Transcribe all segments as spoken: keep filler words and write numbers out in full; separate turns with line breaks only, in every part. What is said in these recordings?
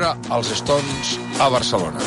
veure els Stones a Barcelona.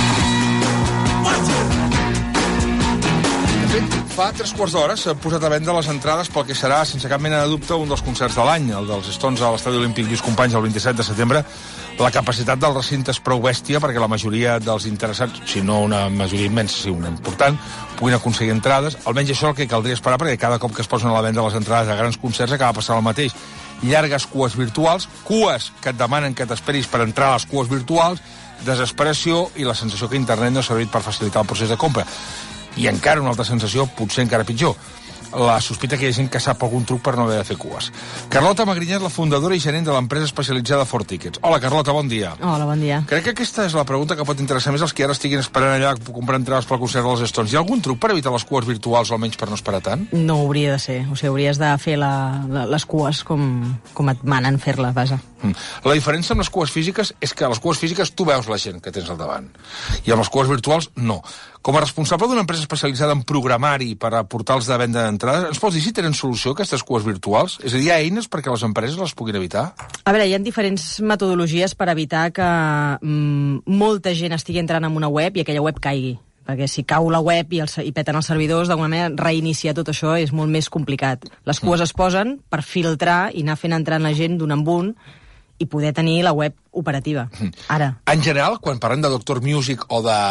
De fet, fa tres quarts d'hora s'han posat a vendre les entrades pel que serà, sense cap mena de dubte, un dels concerts de l'any, el dels Stones a l'Estadi Olímpic Lluís Companys el vint-i-set de setembre. La capacitat del recinte és prou bèstia perquè la majoria dels interessats, si no una majoria immensa, si una important, puguin aconseguir entrades. Almenys això és el que caldria esperar, perquè cada cop que es posen a la venda les entrades a grans concerts acaba passant el mateix. Llargues cues virtuals, cues que et demanen que t'esperis per entrar a les cues virtuals, desesperació i la sensació que internet no ha servit per facilitar el procés de compra. I encara una altra sensació, potser encara pitjor, la sospita que hi ha gent que sap algun truc per no haver de fer cues. Carlota Magrinyà és la fundadora i gerent de l'empresa especialitzada Four Tickets. Hola, Carlota, bon dia.
Hola, bon dia.
Crec que aquesta és la pregunta que pot interessar més als que ara estiguin esperant allà comprar entrades pel concert dels Stones. Hi ha algun truc per evitar les cues virtuals, o almenys per no esperar tant?
No hauria de ser. O sigui, hauries de fer la, la, les cues com, com et manen fer-les, vaja.
Mm. La diferència amb les cues físiques és que a les cues físiques tu veus la gent que tens al davant. I amb les cues virtuals, no. Com a responsable d'una empresa especialitzada en programari per a portals de venda d'entrades, ens pots dir si tenen solució aquestes cues virtuals? És a dir, hi ha eines perquè les empreses les puguin evitar?
A veure, hi ha diferents metodologies per evitar que mm, molta gent estigui entrant en una web i aquella web caigui. Perquè si cau la web i, el, i peten els servidors, d'alguna manera reiniciar tot això és molt més complicat. Les cues mm. es posen per filtrar i anar fent entrant la gent d'un en un i poder tenir la web operativa. Mm. Ara.
En general, quan parlem de Doctor Music o de...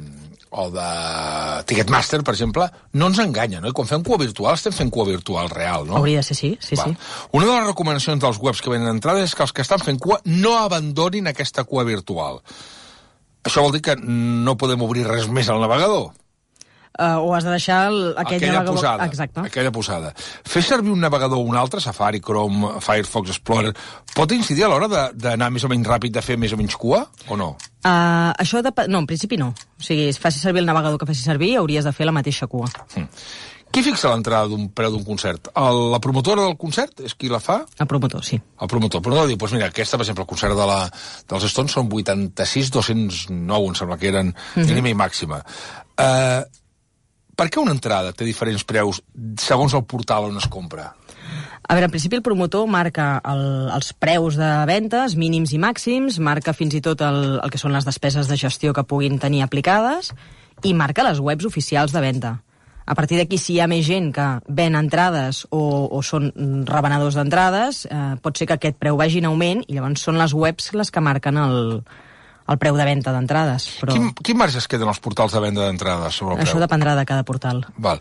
o de Ticketmaster, per exemple, no ens enganya, no? I quan fem cua virtual, estem fent cua virtual real, no?
Hauria de ser, sí, sí,
Va.
sí.
Una de les recomanacions dels webs que venen entrades és que els que estan fent cua no abandonin aquesta cua virtual. Això vol dir que no podem obrir res més al navegador.
Uh, o has de deixar el, aquell
aquella
navegador...
posada,
Exacte.
aquella posada. Fer servir un navegador o un altre, Safari, Chrome, Firefox, Explorer, pot incidir a l'hora d'anar més o menys ràpid, de fer més o menys cua, o no?
Uh, això de... No, en principi no. O sigui, si facis servir el navegador que facis servir, hauries de fer la mateixa cua.
Hmm. Qui fixa l'entrada d'un preu d'un concert? El, la promotora del concert és qui la fa?
El promotor, sí.
El promotor. El promotor diu, doncs mira, aquesta, per exemple, el concert de la, dels Stones són vuitanta-sis mil dos-cents nou, em sembla que eren mm-hmm. mínima i màxima. Eh... Uh, Per què una entrada té diferents preus segons el portal on es compra?
A veure, en principi el promotor marca el, els preus de ventes mínims i màxims, marca fins i tot el, el que són les despeses de gestió que puguin tenir aplicades i marca les webs oficials de venda. A partir d'aquí, si hi ha més gent que ven entrades o, o són revenedors d'entrades, eh, pot ser que aquest preu vagi en augment i llavors són les webs les que marquen el... el preu de venda d'entrades. Però...
Quin, quin marge es queden els portals de venda d'entrades sobre el preu?
Això dependrà de cada portal.
Val.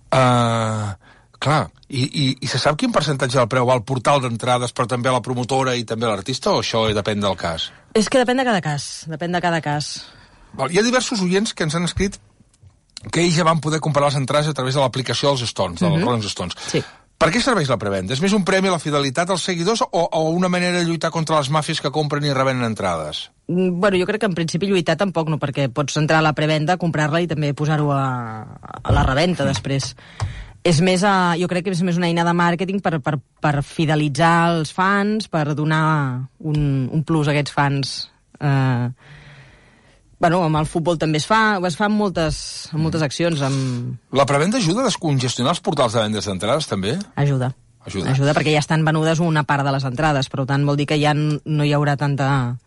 Uh, clar, I, i, i se sap quin percentatge del preu va al portal d'entrades, però també a la promotora i també a l'artista, o això depèn del cas?
És que depèn de cada cas, depèn de cada cas.
Val. Hi ha diversos oients que ens han escrit que ells ja van poder comprar les entrades a través de l'aplicació dels Stones, dels mm-hmm. Rolling Stones.
Sí.
Per què serveix la prevenda? És més un premi a la fidelitat als seguidors o, o una manera de lluitar contra les màfies que compren i revenen entrades?
Bueno, jo crec que en principi lluitar tampoc no, perquè pots entrar a la prevenda, comprar-la i també posar-ho a, a la reventa després. És més, a, jo crec que és més una eina de màrqueting per, per, per fidelitzar els fans, per donar un, un plus a aquests fans. Eh, bueno, amb el futbol també es fa, es fan moltes, moltes accions. Amb...
La prevenda ajuda a descongestionar els portals de vendes d'entrades, també?
Ajuda.
Ajuda.
Ajuda, perquè ja estan venudes una part de les entrades, per tant vol dir que ja no hi haurà tanta...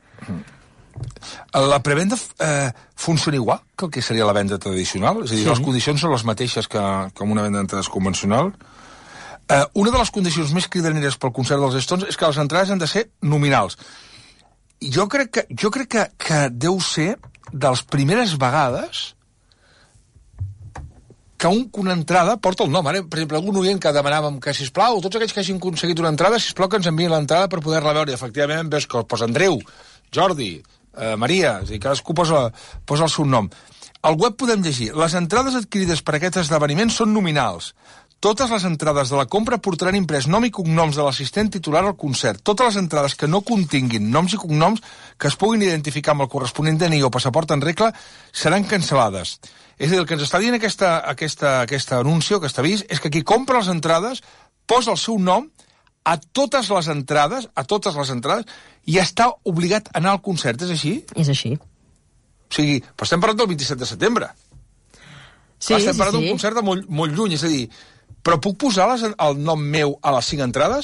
La prevenda eh, funciona igual que el que seria la venda tradicional? És a dir, sí. Les condicions són les mateixes que, que amb una venda d'entrades convencional? Eh, una de les condicions més cridaneres pel concert dels Stones és que les entrades han de ser nominals. Jo crec que, jo crec que, que deu ser de les primeres vegades que un, una entrada porta el nom. Ara, per exemple, algun oient que demanàvem que, sisplau, tots aquells que hagin aconseguit una entrada, sisplau que ens enviïn l'entrada per poder-la veure. I, efectivament, veus que posa Andreu, Jordi, eh, Maria, és a dir, cadascú posa, posa el seu nom. Al web podem llegir: les entrades adquirides per aquests esdeveniments són nominals. Totes les entrades de la compra portaran imprès nom i cognoms de l'assistent titular al concert. Totes les entrades que no continguin noms i cognoms que es puguin identificar amb el corresponent D N I o passaport en regla seran cancel·lades. És a dir, el que ens està dient aquesta, aquesta, aquesta anunci, aquest avís, és que qui compra les entrades posa el seu nom a totes les entrades, a totes les entrades, i està obligat a anar al concert. És així?
És així.
O sigui, però estem parlant del vint-i-set de setembre.
Sí,
Clar, estem
sí,
parlant
sí.
d'un concert de molt, molt lluny, és a dir, però puc posar les, el nom meu a les cinc entrades?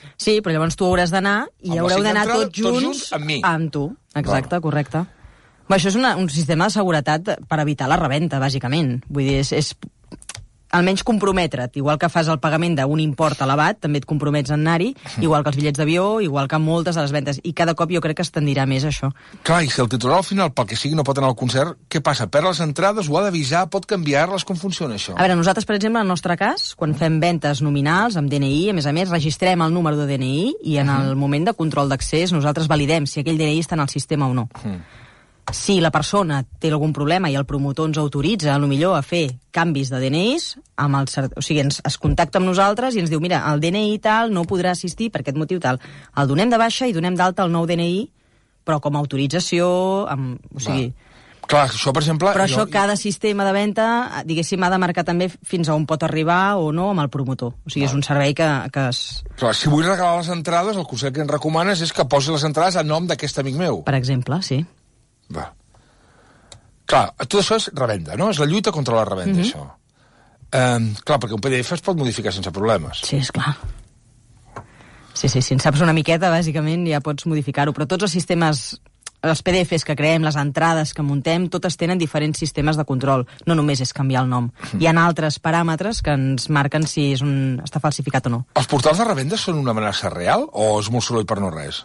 Sí, però llavors tu hauràs d'anar i
Amb
haureu
les cinc
d'anar
entrades,
tots junts,
tots junts amb mi.
Amb tu, exacte,
Val.
correcte. Bé, això és una, un sistema de seguretat per evitar la reventa, bàsicament. Vull dir, és, és almenys comprometre't. Igual que fas el pagament d'un import elevat, també et compromets a anar-hi, igual que els bitllets d'avió, igual que moltes de les ventes. I cada cop jo crec que es tendirà més això.
Clar, i si el titular al final, pel que sigui, no pot anar al concert, què passa? Perd les entrades, ho ha d'avisar, pot canviar-les? Com funciona això?
A veure, nosaltres, per exemple, en el nostre cas, quan fem ventes nominals amb D N I, a més a més, registrem el número de D N I i en el moment de control d'accés nosaltres validem si aquell D N I està en el sistema o no. Mm. Si la persona té algun problema i el promotor ens autoritza, a lo millor, a fer canvis de D N Is, amb el, o sigui, ens, es contacta amb nosaltres i ens diu, mira, el D N I tal no podrà assistir per aquest motiu tal. El donem de baixa i donem d'alta el nou D N I, però com a autorització, amb, o sigui...
Va. Clar, això, per exemple...
Però
jo...
això, cada sistema de venda, diguéssim, ha de marcar també fins a on pot arribar o no amb el promotor. O sigui, Va. és un servei que, que es...
Clar, si vull regalar les entrades, el consell que ens recomanes és que posi les entrades a nom d'aquest amic meu.
Per exemple, sí.
Va. Clar, tot això és revenda, no? És la lluita contra la revenda, mm-hmm. això. Um, clar, perquè un P D F es pot modificar sense problemes.
Sí, és clar. Sí, sí, si en saps una miqueta, bàsicament, ja pots modificar-ho. Però tots els sistemes, els P D Fs que creem, les entrades que muntem, totes tenen diferents sistemes de control. No només és canviar el nom. Mm. Hi ha altres paràmetres que ens marquen si és un... està falsificat o no.
Els portals de revenda són una amenaça real o és molt soroll per no res?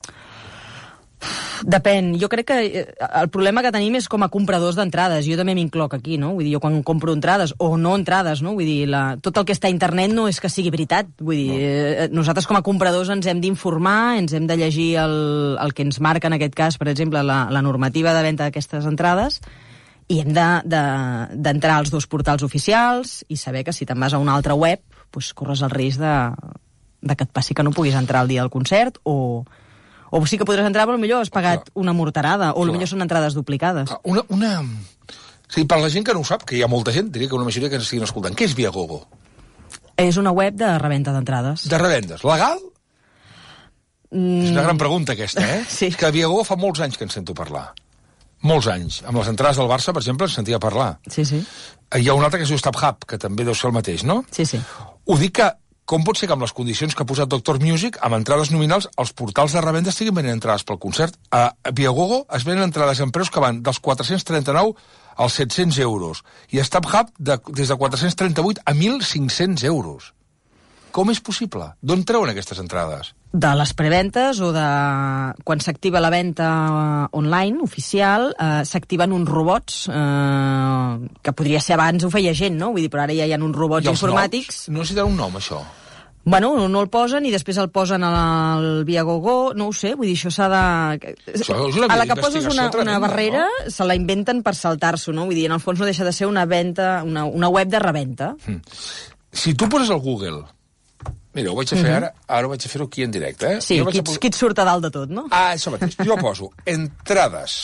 Depèn. Jo crec que el problema que tenim és com a compradors d'entrades. Jo també m'incloc aquí, no? Vull dir, jo quan compro entrades, o no entrades, no? Vull dir, la... tot el que està a internet no és que sigui veritat. Vull dir, no. Nosaltres com a compradors ens hem d'informar, ens hem de llegir el, el que ens marca en aquest cas, per exemple, la, la normativa de venda d'aquestes entrades, i hem d'entrar de, de, als dos portals oficials i saber que si te'n vas a una altra web, doncs corres el risc de, de que et passi que no puguis entrar al dia del concert, o... O sí que podràs entrar, però potser has pagat Clar. una morterada, o potser són entrades duplicades.
Clar. Una, una... Sí, per la gent que no ho sap, que hi ha molta gent, diria que una majoria que ens estiguin escoltant, què és Viagogo?
És una web de revenda d'entrades.
De revendes. Legal? Mm. És una gran pregunta, aquesta, eh?
Sí.
És que Viagogo fa molts anys que en sento parlar. Molts anys. Amb les entrades del Barça, per exemple, en sentia parlar.
Sí, sí.
Hi ha un altre que es diu StubHub, que també deu ser el mateix, no?
Sí, sí.
Ho dic que com pot ser que amb les condicions que ha posat Doctor Music, amb entrades nominals, els portals de revenda estiguin venent entrades pel concert? A Viagogo es venen entrades en preus que van dels quatre-cents trenta-nou als set-cents euros. I a StubHub de, des de quatre-cents trenta-vuit a mil cinc-cents euros. Com és possible? D'on treuen aquestes entrades?
De les preventes o de... Quan s'activa la venda online, oficial, eh, s'activen uns robots, eh, que podria ser abans ho feia gent, no? Vull dir, però ara ja hi ha uns robots informàtics.
Noms? No necessita un nom, això?
Bueno, no el posen i després el posen al Viagogo, no ho sé, vull dir, això s'ha de...
Això és una
a la que poses una,
tremenda,
una barrera,
no?
Se la inventen per saltar-s'ho, no? Vull dir, en el fons no deixa de ser una venda, una, una web de reventa.
Hmm. Si tu poses al Google... Mira, ho vaig a fer mm-hmm. ara, ara ho vaig a fer-ho aquí en directe, eh?
Sí, qui, pos... qui et surt a dalt de tot, no?
Ah, això mateix. Jo poso entrades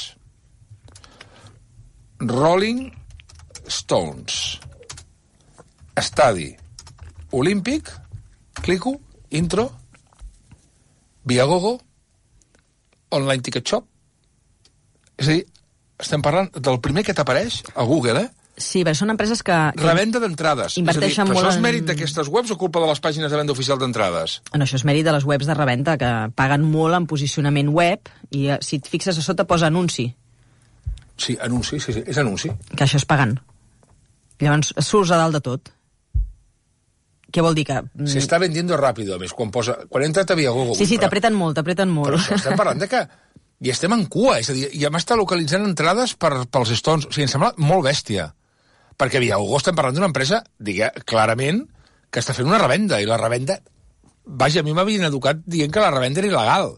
Rolling Stones Estadi Olímpic, clico, intro, Viagogo, Online Ticket Shop. És a dir, estem parlant del primer que t'apareix a Google, eh?
Sí, però són empreses que... que
revenda d'entrades.
Inverteixen
és a dir,
molt
però això és
en...
mèrit d'aquestes webs o culpa de les pàgines de venda oficial d'entrades?
No, això és mèrit de les webs de revenda, que paguen molt en posicionament web, i si et fixes a sota posa anunci.
Sí, anunci, sí, sí, és anunci.
Que això és pagant. Llavors, surts a dalt de tot. Què vol dir que...
Se està vendiendo rápido, a més, quan posa... Quan entra a Viagogo...
Sí, sí, t'apreten molt, t'apreten molt.
Però això estem parlant de que... I estem en cua, és a dir, ja m'està localitzant entrades per, pels Stones. O sigui, em sembla molt bèstia. Perquè Viagogo estem parlant d'una empresa, digue, clarament, que està fent una revenda, i la revenda... Vaja, a mi m'havien educat dient que la revenda era il·legal.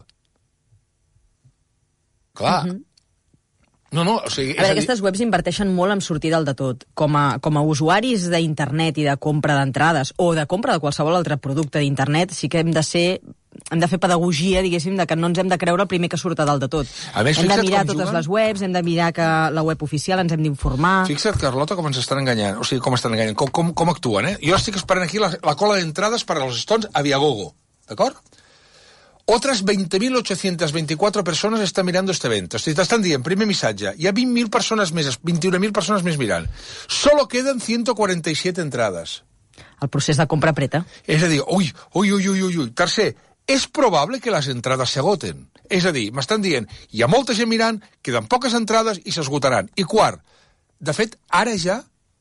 Clar. Uh-huh. No, no, o sigui...
A veure, aquestes webs inverteixen molt en sortir dalt de tot. Com a, com a usuaris d'internet i de compra d'entrades, o de compra de qualsevol altre producte d'internet, sí que hem de ser... hem de fer pedagogia, diguéssim, de que no ens hem de creure el primer que surt a dalt de tot.
A més,
hem de mirar totes
juguen...
les webs, hem de mirar que la web oficial ens hem d'informar...
Fixa't, Carlota, com ens estan enganyant. O sigui, com estan enganyant, com, com, com actuen, eh? Jo estic esperant aquí la, la cola d'entrades per als Stones a Viagogo, d'acord? Otras veinte mil ochocientas veinticuatro personas están mirando este evento. O sigui, t'estan dient, primer missatge, hi ha vint mil persones més, vint i una mil persones més mirant. Solo queden ciento cuarenta y siete entrades.
El procés de compra apreta.
És a dir, ui, ui, ui, ui, ui. Tercer, és probable que les entrades s'agoten. És a dir, m'estan dient, hi ha molta gent mirant, queden poques entrades i s'esgotaran. I quart, de fet, ara ja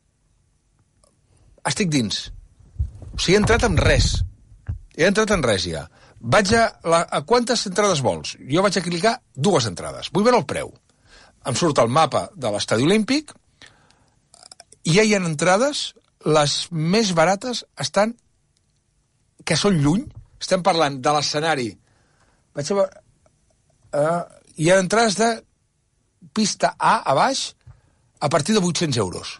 estic dins. O sigui, he entrat amb res. He entrat en res ja. Vaig a, la, a quantes entrades vols? Jo vaig a clicar dues entrades. Vull veure el preu. Em surt el mapa de l'Estadi Olímpic i ja hi ha entrades, les més barates estan, que són lluny, estem parlant de l'escenari. Vaig a veure... Uh, hi ha entrades de pista A a baix a partir de vuit-cents euros.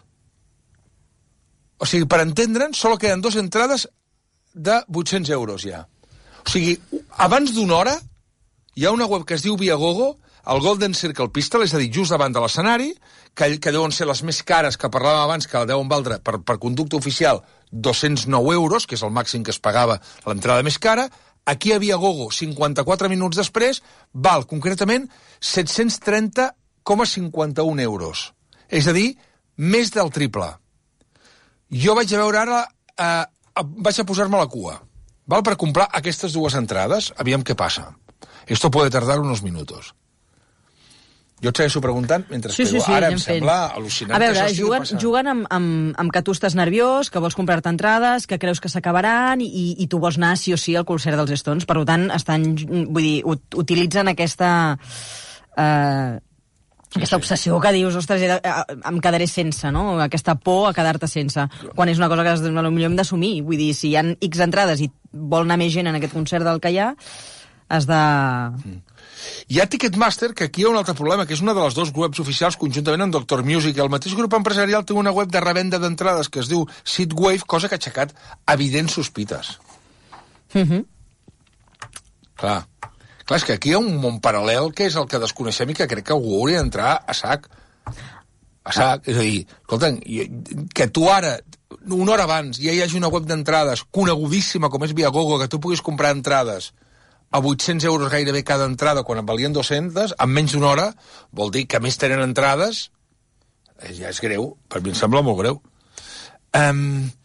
O sigui, per entendre'n, solo queden dues entrades de vuit-cents euros ja. O sigui, abans d'una hora hi ha una web que es diu Viagogo, el Golden Circle Pistol, és a dir, just davant de l'escenari, que, que deuen ser les més cares que parlàvem abans, que deuen valdre per, per conducte oficial dos-cents nou euros, que és el màxim que es pagava l'entrada més cara. Aquí a Viagogo, cinquanta-quatre minuts després, val concretament set-cents trenta coma cinquanta-un euros. És a dir, més del triple. Jo vaig a veure ara, eh, vaig a posar-me a la cua, val, per comprar aquestes dues entrades, aviam què passa. Esto puede tardar unos minutos. Jo et segueixo preguntant mentre
sí, sí, sí,
ara em sembla al·lucinant.
A veure,
que
juguen, juguen amb, amb, amb que tu estàs nerviós, que vols comprar-te entrades, que creus que s'acabaran i, i tu vols anar sí o sí al concert dels Stones. Per tant, estan, vull dir, ut utilitzen aquesta... Eh, aquesta obsessió que dius, ostres, em quedaré sense, no? Aquesta por a quedar-te sense. Quan és una cosa que potser hem d'assumir. Vull dir, si hi ha X entrades i vol anar més gent en aquest concert del que hi ha, has de... Mm.
Hi ha Ticketmaster, que aquí hi ha un altre problema, que és una de les dues webs oficials conjuntament amb Doctor Music. El mateix grup empresarial té una web de revenda d'entrades que es diu Seatwave, cosa que ha aixecat evidents sospites.
Mm-hmm.
Clar. Clar, és que aquí hi ha un món paral·lel que és el que desconeixem i que crec que algú hauria d'entrar a sac. A sac. És a dir, escolta, que tu ara, una hora abans, ja hi hagi una web d'entrades conegudíssima com és Viagogo, que tu puguis comprar entrades a vuit-cents euros gairebé cada entrada, quan en valien dues-centes, en menys d'una hora, vol dir que més tenen entrades, ja és greu, per mi em sembla molt greu. Um,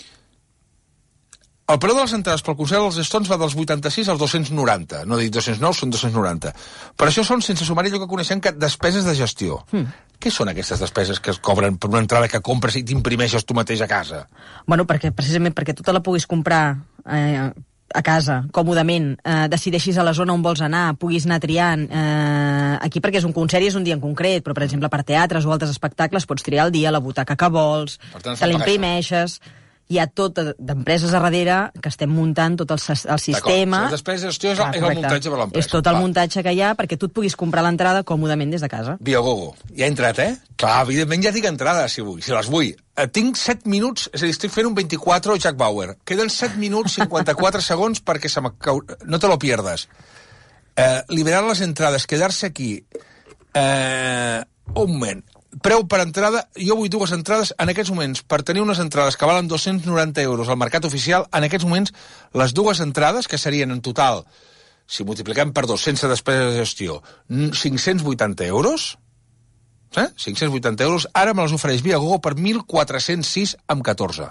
el preu de les entrades pel concert dels Stones va dels vuitanta-sis als dos-cents noranta, no dic dos-cents nou, són dos-cents noranta. Per això són, sense sumar allò que coneixem, que despeses de gestió. Mm. Què són aquestes despeses que es cobren per una entrada que compres i t'imprimeixes tu mateix a casa?
Bueno, perquè, precisament perquè tu te la puguis comprar... Eh, a casa, còmodament, eh, decideixis a la zona on vols anar, puguis anar triant, eh, aquí perquè és un concert i és un dia en concret, però, per exemple, per teatres o altres espectacles pots triar el dia, la butaca que vols, te l'imprimeixes... Hi ha tot d'empreses a darrere que estem muntant tot el, el sistema...
D'acord, després és, és, el, és el muntatge per l'empresa.
És tot el Va. muntatge que hi ha perquè tu et puguis comprar l'entrada còmodament des de casa.
Viagogo. Ja he entrat, eh? Clar, evidentment ja tinc entrades, si vull, si les vull. Eh, tinc set minuts, és a dir, estic fent un vint-i-quatre Jack Bauer. Queden set minuts, cinquanta-quatre segons perquè se m'acau... No te lo pierdas. Eh, liberar les entrades, quedar-se aquí... Eh, un moment... Preu per entrada, jo vull dues entrades en aquests moments, per tenir unes entrades que valen dos-cents noranta euros al mercat oficial, en aquests moments les dues entrades, que serien en total, si multipliquem per dos, sense despesa de gestió, cinc-cents vuitanta euros, eh? cinc-cents vuitanta euros, ara me les ofereix Viagogo per mil quatre-cents sis amb catorze.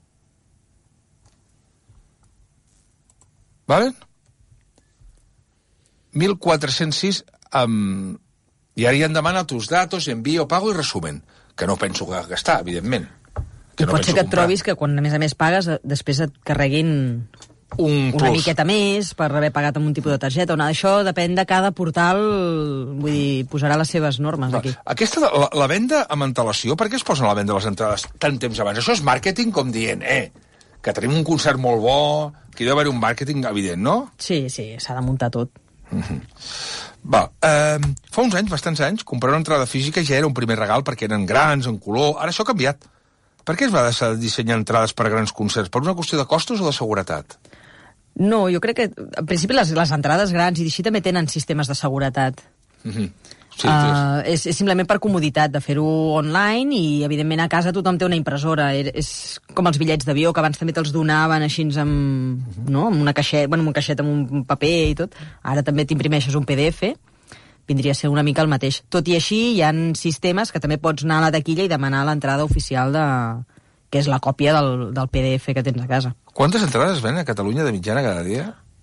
Vale? mil quatre-cents sis amb... I ara ja em demana tus datos, envío, pago i resumen. Que no penso gastar, evidentment.
Que I no pot ser que et comprar. Trobis que quan a més a més pagues, després et carreguin
un
una
plus.
miqueta més per haver pagat amb un tipus de targeta. Una, això depèn de cada portal, vull dir, posarà les seves normes
Va,
aquí.
Aquesta, la, la venda amb antelació, per què es posen a la venda les entrades tant temps abans? Això és màrqueting com dient, eh, que tenim un concert molt bo, que hi ha d'haver un màrqueting evident, no?
Sí, sí, s'ha de muntar tot.
Mm-hmm. Va, eh, fa uns anys, bastants anys, comprar una entrada física ja era un primer regal perquè eren grans, en color... Ara això ha canviat. Per què es va deixar de dissenyar entrades per a grans concerts? Per una qüestió de costos o de seguretat?
No, jo crec que, en principi, les, les entrades grans i així també tenen sistemes de seguretat.
Mhm. Sí,
uh, és, és simplement per comoditat de fer-ho online i, evidentment, a casa tothom té una impressora. És, és com els bitllets d'avió, que abans també te'ls donaven així amb, uh-huh. no? amb una caixeta, bueno, amb un caixet amb un paper i tot. Ara també t'imprimeixes un P D F, vindria a ser una mica el mateix. Tot i així, hi ha sistemes que també pots anar a la taquilla i demanar l'entrada oficial de... que és la còpia del, del P D F que tens a casa.
Quantes entrades ven a Catalunya de mitjana cada dia?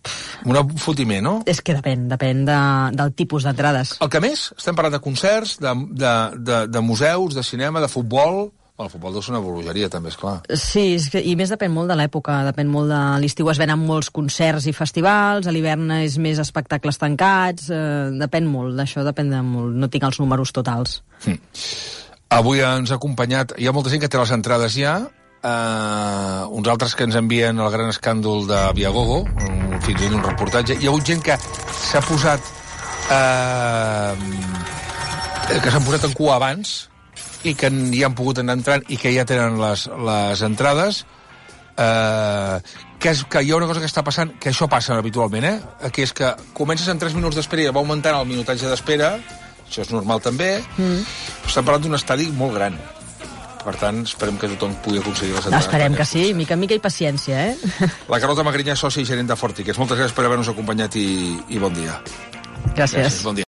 Una fotiment, no?
És que depèn, depèn de, del tipus d'entrades.
El que més? Estem parlant de concerts, de, de, de, de museus, de cinema, de futbol... El futbol deu ser una bologeria, també, esclar.
Sí, és que, i més depèn molt de l'època, depèn molt de... L'estiu es venen molts concerts i festivals, a l'hivern és més espectacles tancats, eh, depèn molt, d'això depèn de molt, no tinc els números totals.
Hm. Avui ens ha acompanyat, hi ha molta gent que té les entrades ja, eh, uns altres que ens envien el gran escàndol de Viagogo, un, fins i tot un reportatge, hi ha hagut gent que s'ha posat... Eh, que s'han posat en cua abans, i que hi han pogut anar entrant i que ja tenen les, les entrades, eh, que, és, que hi ha una cosa que està passant, que això passa habitualment, eh? Que és que comences en tres minuts d'espera i va augmentant el minutatge d'espera, això és normal també, mm. estem parlant d'un estadi molt gran. Per tant, esperem que tothom pugui aconseguir les entrades.
Esperem que sí, mica en mica i paciència, eh?
La Carlota Magrinyà, sòcia i gerent de Fortiques. Moltes gràcies per haver-nos acompanyat i, i bon dia.
Gràcies.
Gràcies, bon dia.